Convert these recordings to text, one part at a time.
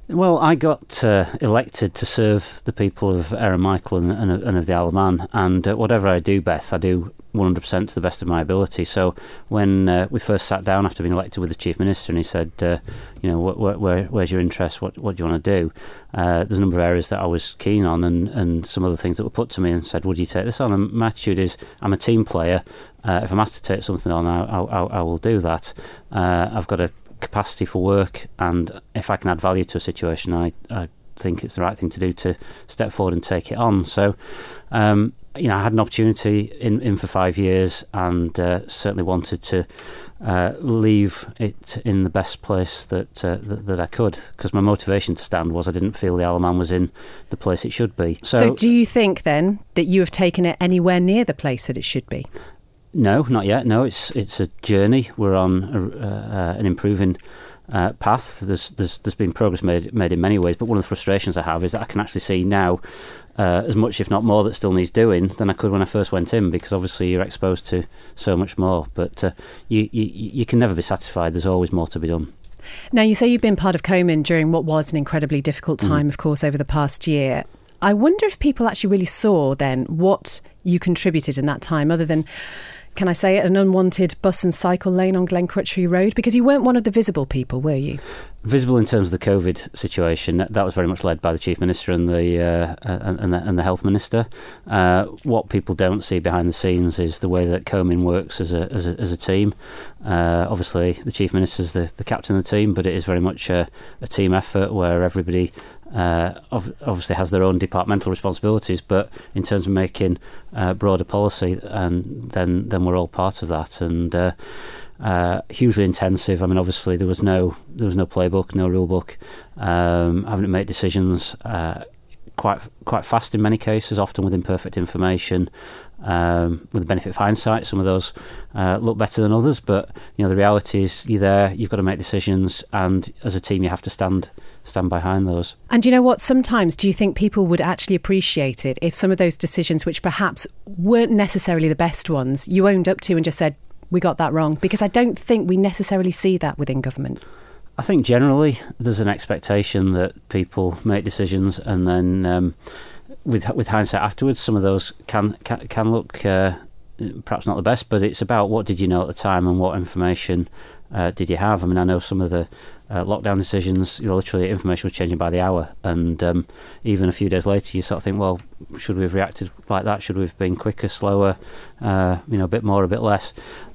Well, I got elected to serve the people of Erin Michael and of the Isle of Man, and whatever I do, Beth, I do 100% to the best of my ability. So when we first sat down after being elected with the Chief Minister, and he said, where's your interest? What do you want to do? There's a number of areas that I was keen on, and some other things that were put to me, and said, would you take this on? And my attitude is, I'm a team player. If I'm asked to take something on, I will do that. I've got a capacity for work, and if I can add value to a situation, I think it's the right thing to do to step forward and take it on. So I had an opportunity in for 5 years, and certainly wanted to leave it in the best place that I could, because my motivation to stand was I didn't feel the Isle of Man was in the place it should be. So do you think then that you have taken it anywhere near the place that it should be? No, not yet. No, it's a journey. We're on an improving path. There's been progress made in many ways, but one of the frustrations I have is that I can actually see now as much, if not more, that still needs doing than I could when I first went in, because obviously you're exposed to so much more. But you can never be satisfied. There's always more to be done. Now, you say you've been part of Comyn during what was an incredibly difficult time, of course, over the past year. I wonder if people actually really saw then what you contributed in that time, other than, can I say it, an unwanted bus and cycle lane on Glencrutchery Road? Because you weren't one of the visible people, were you? Visible in terms of the COVID situation, that was very much led by the Chief Minister and the Health Minister. What people don't see behind the scenes is the way that Comyn works as a team. Obviously, the Chief Minister is the captain of the team, but it is very much a team effort where everybody obviously has their own departmental responsibilities, but in terms of making broader policy, and then we're all part of that, and hugely intensive. I mean, obviously there was no playbook, no rule book, having to make decisions quite fast in many cases, often with imperfect information. With the benefit of hindsight, some of those look better than others, but the reality is you're there, you've got to make decisions, and as a team you have to stand behind those. And you know what, sometimes do you think people would actually appreciate it if some of those decisions, which perhaps weren't necessarily the best ones, you owned up to and just said, we got that wrong? Because I don't think we necessarily see that within government. I think generally there's an expectation that people make decisions, and then with hindsight afterwards, some of those can look perhaps not the best, but it's about what did you know at the time and what information did you have. I mean, I know some of the lockdown decisions, literally information was changing by the hour, and even a few days later you sort of think, well, should we have reacted like that? Should we have been quicker, slower, a bit more, a bit less?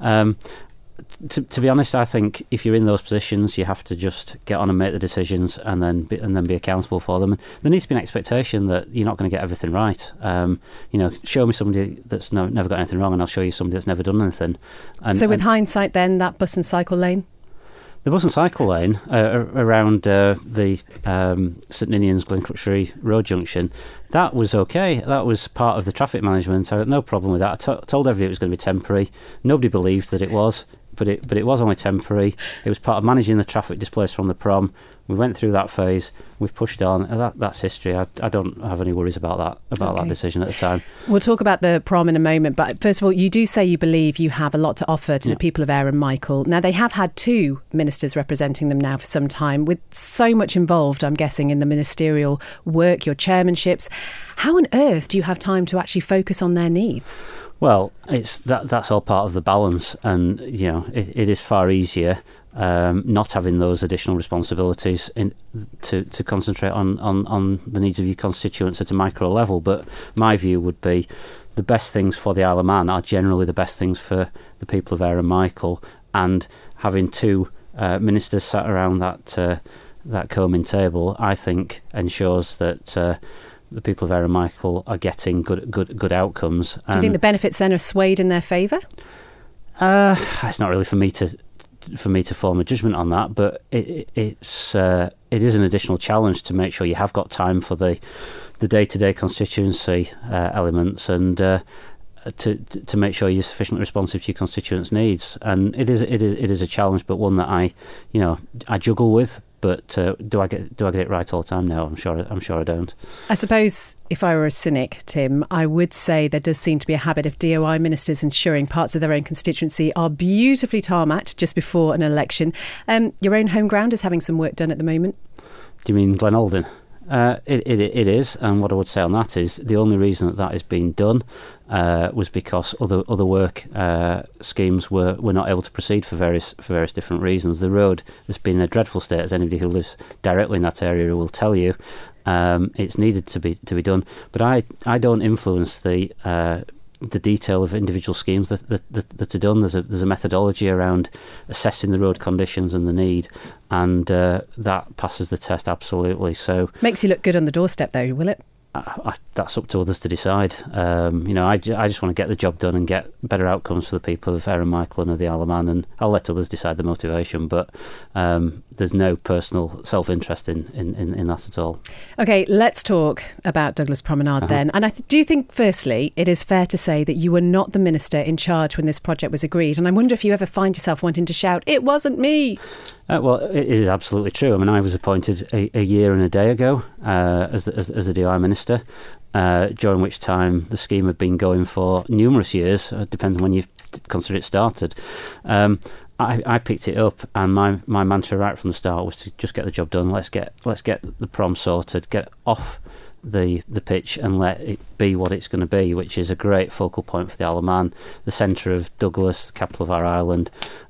To be honest, I think if you're in those positions, you have to just get on and make the decisions, and then be accountable for them. And there needs to be an expectation that you're not going to get everything right. Show me somebody that's never got anything wrong, and I'll show you somebody that's never done anything. So with hindsight then, that bus and cycle lane? The bus and cycle lane around the St Ninians Glencrutchery Road junction, that was okay. That was part of the traffic management. I had no problem with that. I told everybody it was going to be temporary. Nobody believed that it was, but it was only temporary. It was part of managing the traffic displaced from the prom. We went through that phase. We've pushed on. That's history. I don't have any worries about that decision at the time. We'll talk about the prom in a moment, but first of all, you do say you believe you have a lot to offer to the people of Erin Michael. Now, they have had two ministers representing them now for some time, with so much involved, I'm guessing, in the ministerial work, your chairmanships. How on earth do you have time to actually focus on their needs? Well, that's all part of the balance, and it is far easier not having those additional responsibilities to concentrate on the needs of your constituents at a micro level. But my view would be the best things for the Isle of Man are generally the best things for the people of Erin Michael, and having two ministers sat around that Comyn table, I think, ensures that the people of Erin Michael are getting good outcomes. Do you think the benefits then are swayed in their favour? It's not really for me to form a judgment on that, but it is an additional challenge to make sure you have got time for the day-to-day constituency elements, and to make sure you're sufficiently responsive to your constituents' needs. And it is a challenge, but one that I juggle with. But do I get it right all the time? No, I'm sure I don't. I suppose if I were a cynic, Tim, I would say there does seem to be a habit of DOI ministers ensuring parts of their own constituency are beautifully tarmacked just before an election. Your own home ground is having some work done at the moment. Do you mean Glen Aldin? It is, and what I would say on that is the only reason that is being done was because other work schemes were not able to proceed for various different reasons. The road has been in a dreadful state, as anybody who lives directly in that area will tell you. It's needed to be done, but I don't influence the detail of individual schemes that are done. There's a methodology around assessing the road conditions and the need, and that passes the test absolutely. So makes you look good on the doorstep, though, will it? That's up to others to decide. I just want to get the job done and get better outcomes for the people of Erin Michael and of the Isle of Man, and I'll let others decide the motivation, but there's no personal self-interest in that at all. OK, let's talk about Douglas Promenade then. And do you think, firstly, it is fair to say that you were not the minister in charge when this project was agreed? And I wonder if you ever find yourself wanting to shout, "It wasn't me!" Well, it is absolutely true. I mean, I was appointed a year and a day ago as the DOI minister, during which time the scheme had been going for numerous years, depending on when you consider it started. I picked it up, and my mantra right from the start was to just get the job done. Let's get the prom sorted, get off the pitch, and let it be what it's going to be, which is a great focal point for the Isle of Man, the centre of Douglas, the capital of our island.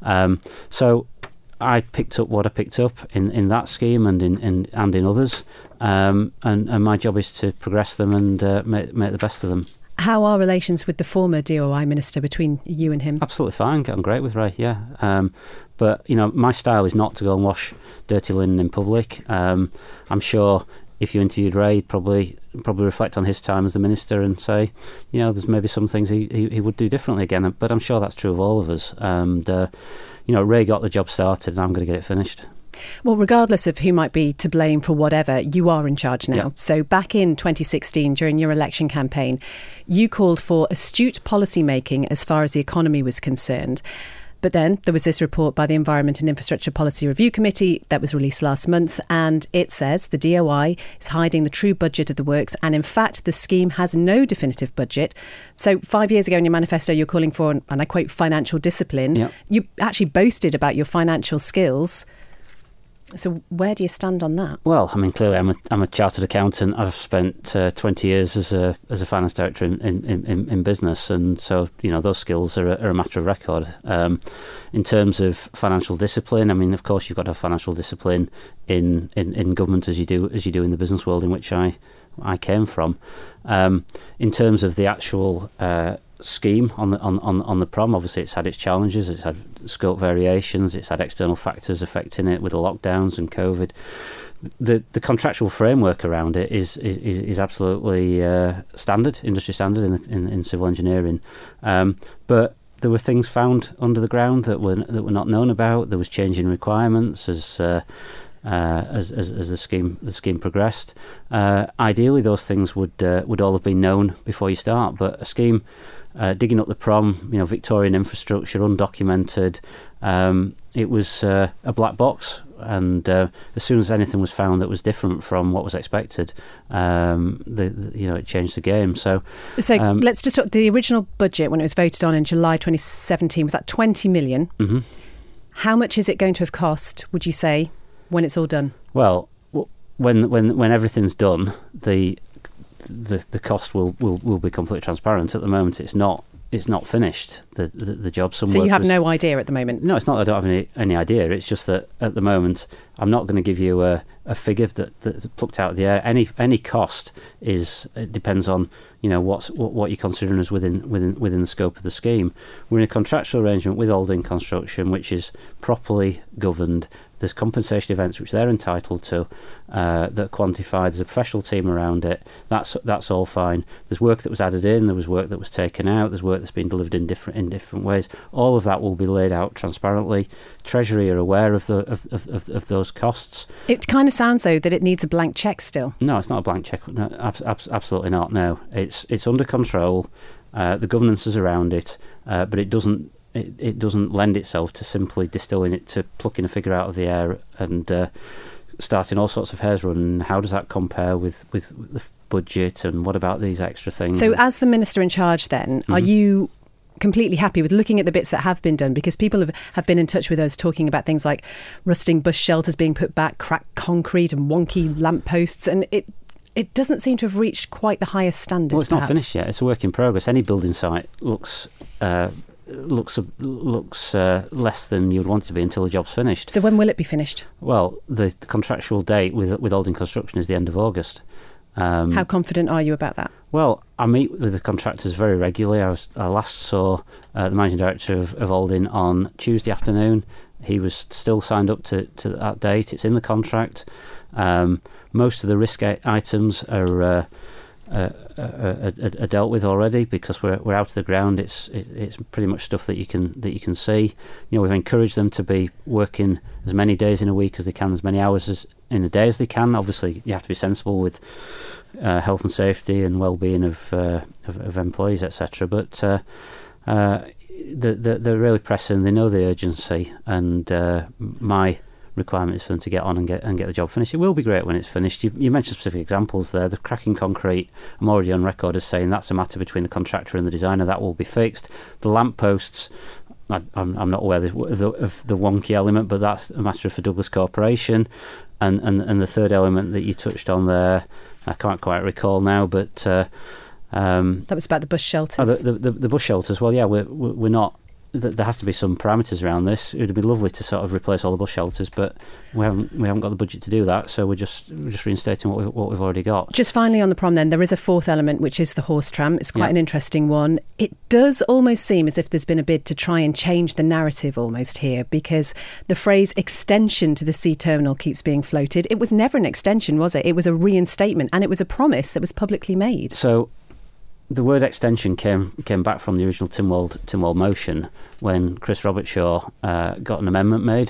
So I picked up what I picked up in that scheme and in others, and my job is to progress them and make the best of them. How are relations with the former DOI minister between you and him? Absolutely fine, getting great with Ray, yeah. But my style is not to go and wash dirty linen in public. I'm sure if you interviewed Ray, he'd probably reflect on his time as the minister and say, there's maybe some things he would do differently again. But I'm sure that's true of all of us. And Ray got the job started, and I'm going to get it finished. Well, regardless of who might be to blame for whatever, you are in charge now. Yeah. So back in 2016, during your election campaign, you called for astute policy making as far as the economy was concerned. But then there was this report by the Environment and Infrastructure Policy Review Committee that was released last month, and it says the DOI is hiding the true budget of the works, and in fact the scheme has no definitive budget. So 5 years ago in your manifesto you're calling for, and I quote, financial discipline. Yep. You actually boasted about your financial skills. So where do you stand on that? Well, I mean, clearly I'm a chartered accountant. I've spent 20 years as a finance director in business, and so those skills are a matter of record. In terms of financial discipline, I mean, of course you've got to have financial discipline in government as you do in the business world in which I came from. In terms of the actual scheme on the prom, obviously it's had its challenges. It's had scope variations. It's had external factors affecting it with the lockdowns and COVID. The contractual framework around it is absolutely standard, industry standard in civil engineering. But there were things found under the ground that were not known about. There was changing requirements as the scheme progressed. Ideally, those things would all have been known before you start. But a scheme digging up the prom, Victorian infrastructure, undocumented, it was a black box. And as soon as anything was found that was different from what was expected, it changed the game. So let's just talk. The original budget, when it was voted on in July 2017, was that 20 million. Mm-hmm. How much is it going to have cost, would you say, when it's all done? Well, when everything's done, the cost will be completely transparent. At the moment, it's not finished. The job. So you have no idea at the moment? No, it's not that I don't have any idea. It's just that at the moment I'm not going to give you a figure that's plucked out of the air. Any cost it depends on what you're considering as within the scope of the scheme. We're in a contractual arrangement with Aldin Construction, which is properly governed. There's compensation events which they're entitled to that are quantified. There's a professional team around it. That's all fine. There's work that was added in. There was work that was taken out. There's work that's been delivered in different ways. All of that will be laid out transparently. Treasury are aware of those costs. It kind of sounds though that it needs a blank cheque still. No, it's not a blank cheque. No, absolutely not. No, it's under control. The governance is around it, but it doesn't lend itself to simply distilling it, to plucking a figure out of the air and starting all sorts of hairs running. How does that compare with the budget, and what about these extra things? So as the minister in charge then, are you completely happy with looking at the bits that have been done, because people have been in touch with us talking about things like rusting bus shelters being put back, cracked concrete and wonky lampposts, and it doesn't seem to have reached quite the highest standard. Well, it's perhaps not finished yet. It's a work in progress. Any building site looks less than you'd want it to be until the job's finished. So when will it be finished? Well, the contractual date with Alding Construction is the end of August. How confident are you about that? Well, I meet with the contractors very regularly. I last saw the managing director of Alding on Tuesday afternoon. He was still signed up to that date. It's in the contract. Most of the risk items are dealt with already, because we're out of the ground. It's pretty much stuff that you can see. We've encouraged them to be working as many days in a week as they can, as many hours in a day as they can. Obviously, you have to be sensible with health and safety and well-being of employees, etc. But they're really pressing. They know the urgency, and my requirement is for them to get on and get the job finished. It will be great when it's finished. You mentioned specific examples there. The cracking concrete, I'm already on record as saying that's a matter between the contractor and the designer. That will be fixed. The lampposts, I'm not aware of the wonky element, but that's a matter for Douglas Corporation. And the third element that you touched on there, I can't quite recall now, but that was about the bus shelters. The bus shelters. Well, yeah, we're not. There has to be some parameters around this. It would be lovely to sort of replace all the bus shelters, but we haven't got the budget to do that. So we're just reinstating what we've already got. Just finally on the prom, then, there is a fourth element, which is the horse tram. It's quite an interesting one. It does almost seem as if there's been a bid to try and change the narrative almost here, because the phrase extension to the sea terminal keeps being floated. It was never an extension, was it? It was a reinstatement, and it was a promise that was publicly made. So the word extension came back from the original Tynwald motion when Chris Robertshaw got an amendment made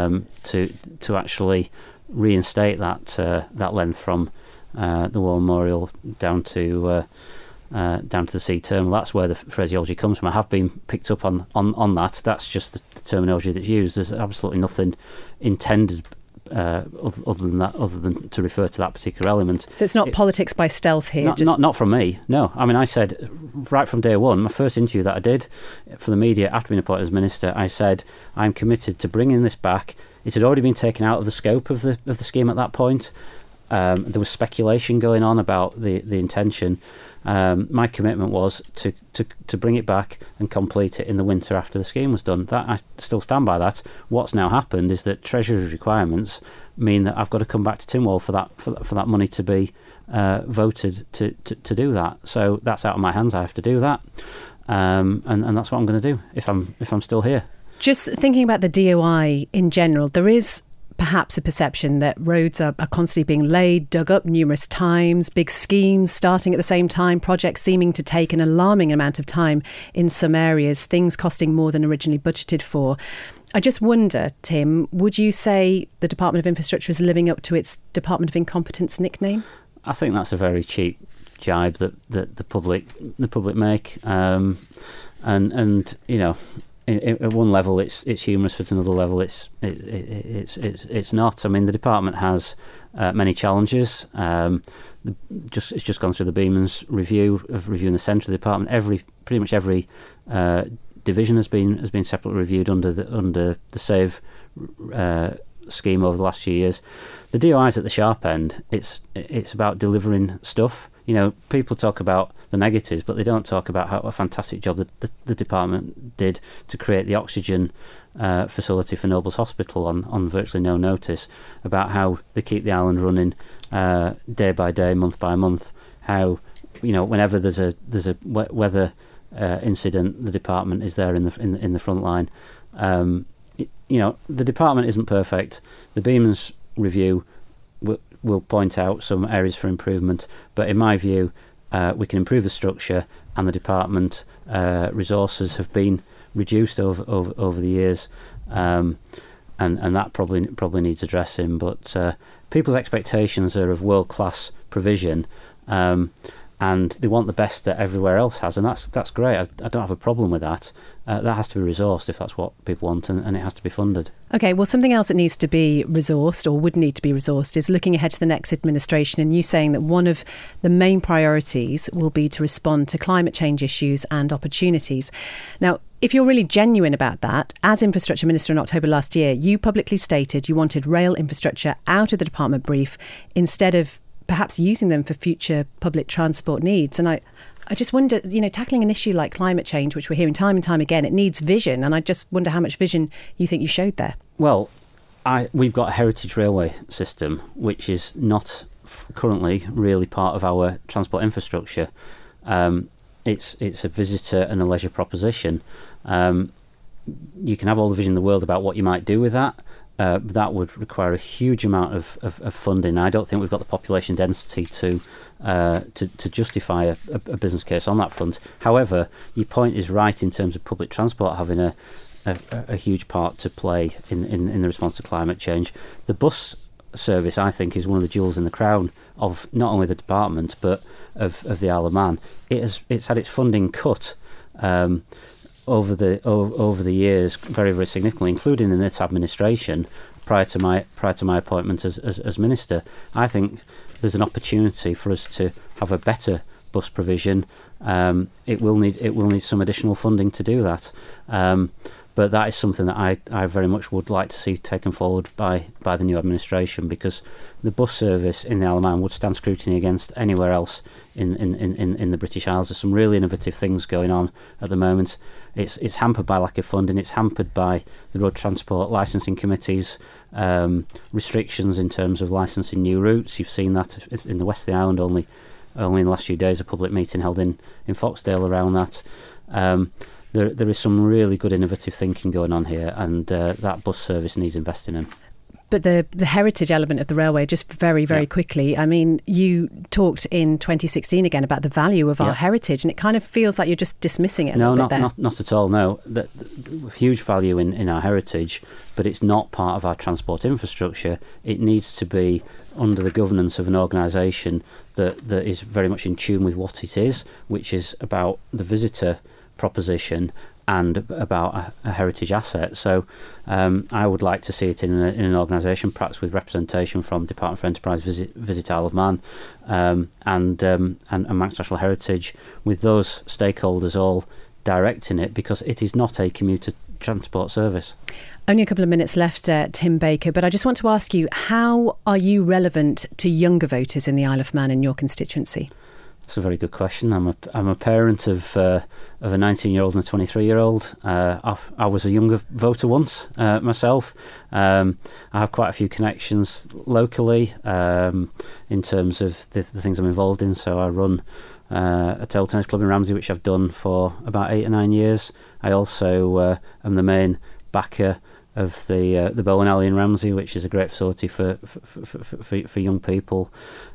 to actually reinstate that length from the War Memorial down to the sea terminal. That's where the phraseology comes from. I have been picked up on that. That's just the terminology that's used. There's absolutely nothing intended other than to refer to that particular element. So it's not politics by stealth here? Not from me, no. I mean, I said right from day one, my first interview that I did for the media after being appointed as Minister, I said I'm committed to bringing this back. It had already been taken out of the scope of the scheme at that point. There was speculation going on about the intention. My commitment was to bring it back and complete it in the winter after the scheme was done. That I still stand by that. What's now happened is that Treasury's requirements mean that I've got to come back to Tynwald for that money to be voted to do that. So that's out of my hands. I have to do that, and that's what I'm going to do if I'm still here. Just thinking about the DOI in general, there is perhaps a perception that roads are constantly being laid, dug up numerous times, big schemes starting at the same time, projects seeming to take an alarming amount of time in some areas, things costing more than originally budgeted for. I just wonder, Tim, would you say the Department of Infrastructure is living up to its Department of Incompetence nickname? I think that's a very cheap jibe that the public make, and you know. At one level, it's humorous, but at another level, it's not. I mean, the department has many challenges. It's just gone through the Beeman's review of reviewing the centre of the department. Pretty much every division has been separately reviewed under the SAVE scheme over the last few years. The DOI's at the sharp end. It's about delivering stuff. You know, people talk about the negatives, but they don't talk about how a fantastic job the department did to create the oxygen facility for Nobles Hospital on virtually no notice, about how they keep the island running day by day, month by month, how, you know, whenever there's a weather incident, the department is there in the front line. You know, the department isn't perfect. The Beeman's review will point out some areas for improvement, but in my view, we can improve the structure, and the department resources have been reduced over the years, and that probably needs addressing. But people's expectations are of world-class provision, and and they want the best that everywhere else has, and that's great. I don't have a problem with that. That has to be resourced if that's what people want, and it has to be funded. OK, well, something else that needs to be resourced, or would need to be resourced, is looking ahead to the next administration, and you saying that one of the main priorities will be to respond to climate change issues and opportunities. Now, if you're really genuine about that, as Infrastructure Minister in October last year, you publicly stated you wanted rail infrastructure out of the department brief instead of perhaps using them for future public transport needs. And I just wonder, tackling an issue like climate change, which we're hearing time and time again, it needs vision. And I just wonder how much vision you think you showed there. Well, we've got a heritage railway system, which is not currently really part of our transport infrastructure. It's a visitor and a leisure proposition. You can have all the vision in the world about what you might do with that. That would require a huge amount of funding. I don't think we've got the population density to justify a business case on that front. However, your point is right in terms of public transport having a huge part to play in the response to climate change. The bus service, I think, is one of the jewels in the crown of not only the department but of the Isle of Man. It's had its funding cut over the years very, very significantly, including in this administration prior to my appointment as minister. I think there's an opportunity for us to have a better bus provision. It will need some additional funding to do that. But that is something that I very much would like to see taken forward by the new administration, because the bus service in the Isle of Man would stand scrutiny against anywhere else in the British Isles. There's some really innovative things going on at the moment. It's hampered by lack of funding. It's hampered by the Road Transport Licensing Committee's restrictions in terms of licensing new routes. You've seen that in the west of the island. Only in the last few days, a public meeting held in Foxdale around that. There is some really good innovative thinking going on here, and that bus service needs investing in. But the heritage element of the railway, just very, very quickly, I mean, you talked in 2016 again about the value of our heritage, and it kind of feels like you're just dismissing it a little bit there. Not at all, no. Huge value in our heritage, but it's not part of our transport infrastructure. It needs to be under the governance of an organisation that is very much in tune with what it is, which is about the visitor proposition and about a heritage asset. So I would like to see it in an organisation, perhaps with representation from Department for Enterprise, Visit Isle of Man, and Manx National Heritage, with those stakeholders all directing it, because it is not a commuter transport service. Only a couple of minutes left, Tim Baker, but I just want to ask you, how are you relevant to younger voters in the Isle of Man in your constituency? That's a very good question. I'm a parent of a 19-year-old and a 23-year-old. I was a younger voter once myself. I have quite a few connections locally in terms of the things I'm involved in. So I run a table tennis club in Ramsey, which I've done for about 8 or 9 years. I also am the main backer of the Bowen Alley in Ramsey, which is a great facility for young people.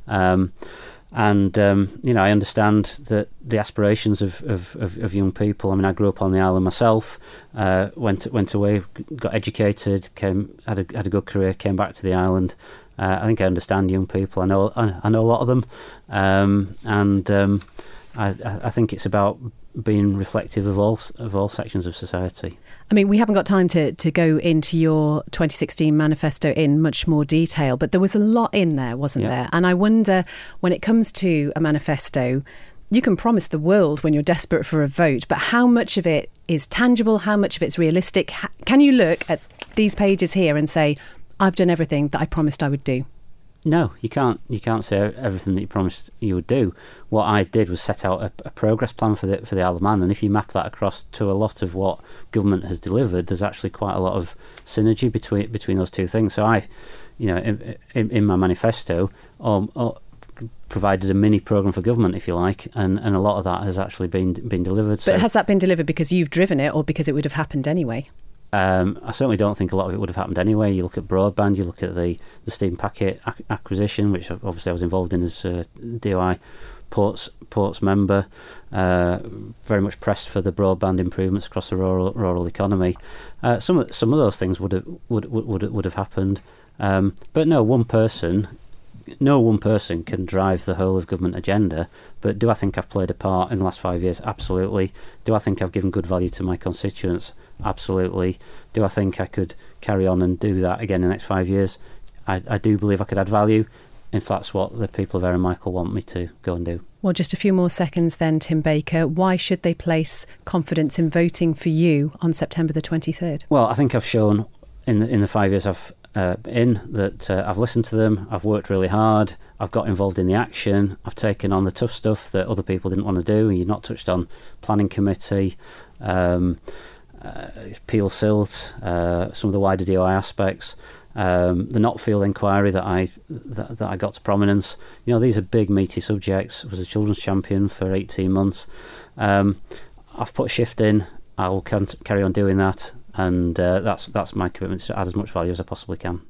And I understand that the aspirations of young people. I mean, I grew up on the island myself. Went away, got educated, had a good career, came back to the island. I think I understand young people. I know a lot of them, and I think it's about being reflective of all sections of society. I mean, we haven't got time to go into your 2016 manifesto in much more detail, but there was a lot in there, wasn't there? And I wonder, when it comes to a manifesto, you can promise the world when you're desperate for a vote, but how much of it is tangible? How much of it's realistic? Can you look at these pages here and say, I've done everything that I promised I would do? No, you can't. You can't say everything that you promised you would do. What I did was set out a progress plan for the Isle of Man, and if you map that across to a lot of what government has delivered, there's actually quite a lot of synergy between those two things. So I, in my manifesto, provided a mini programme for government, if you like, and a lot of that has actually been delivered. But has that been delivered because you've driven it, or because it would have happened anyway? I certainly don't think a lot of it would have happened anyway. You look at broadband, you look at the Steam Packet acquisition, which obviously I was involved in as DOI Ports member, very much pressed for the broadband improvements across the rural economy. Some of those things would have happened, but no, one person no one person can drive the whole of government agenda, but do I think I've played a part in the last 5 years? Absolutely. Do I think I've given good value to my constituents? Absolutely. Do I think I could carry on and do that again in the next 5 years? I do believe I could add value. If that's what the people of Erin Michael want me to go and do. Well, just a few more seconds then, Tim Baker. Why should they place confidence in voting for you on September the 23rd? Well, I think I've shown in the 5 years I've that I've listened to them, I've worked really hard, I've got involved in the action, I've taken on the tough stuff that other people didn't want to do. You've not touched on planning committee, Peel Silt, some of the wider DOI aspects. The Notfield inquiry that I got to prominence. These are big, meaty subjects. I was a children's champion for 18 months. I've put a shift in. I will carry on doing that, and that's my commitment, to add as much value as I possibly can.